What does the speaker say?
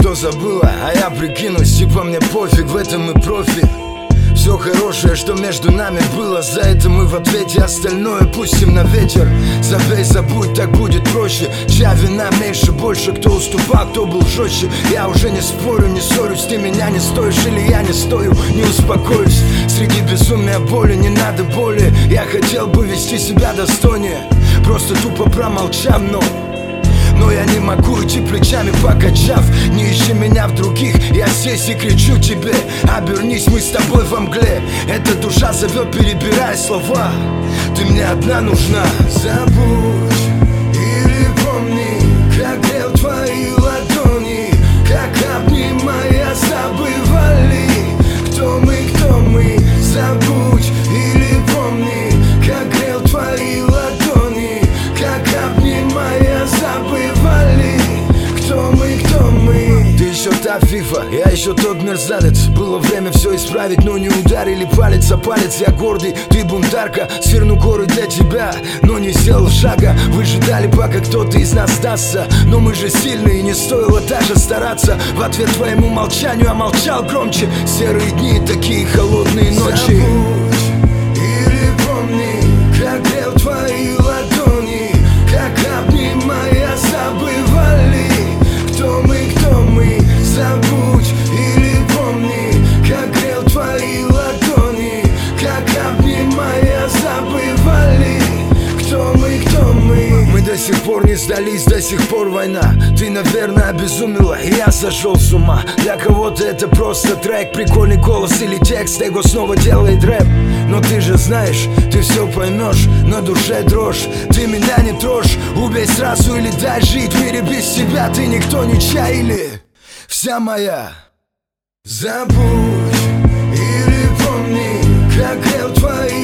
что забыла, а я прикинусь, типа мне пофиг, в этом мы профи. Все хорошее, что между нами было, за это мы в ответе, остальное пустим на ветер. Забей, забудь, так будет проще. Чья вина меньше, больше, кто уступал, кто был жестче. Я уже не спорю, не ссорюсь, ты меня не стоишь или я не стою, не успокоюсь. Среди безумия боли не надо боли. Я хотел бы вести себя достойнее, просто тупо промолчав, но я не могу идти плечами покачав. Не ищи меня в других, я здесь и кричу тебе: обернись, мы с тобой во мгле. Эта душа зовет, перебирая слова. Ты мне одна нужна. Забудь или помни, как грел твои ладони, как обнимая забывали, кто мы. Забудь или помни, как грел твои ладони, как обнимая забывали, кто мы. Ты еще та фифа, я еще тот мерзавец. Было время все исправить, но не ударили палец о палец. Я гордый, ты бунтарка, сверну горы для тебя, но не сделал шага. Вы ждали, пока кто-то из нас сдастся, но мы же сильные, не стоило даже стараться. В ответ твоему молчанию я молчал громче. Серые дни, такие холодные ночи. Забудь или помни, как грел твои ладони, как обнимая забывали, кто мы. Забудь или помни, как грел твои ладони, как обнимая забывали, кто мы. Мы до сих пор не сдались, до сих пор война. Ты, наверное, обезумела, и я сошел с ума. Для кого-то это просто трек, прикольный голос или текст, эго снова делает рэп. Но ты же знаешь, ты все поймешь, на душе дрожь. Ты меня не трожь, убей сразу или дай жить. В мире без тебя ты никто, не чай или вся моя. Забудь или помни, как грел твои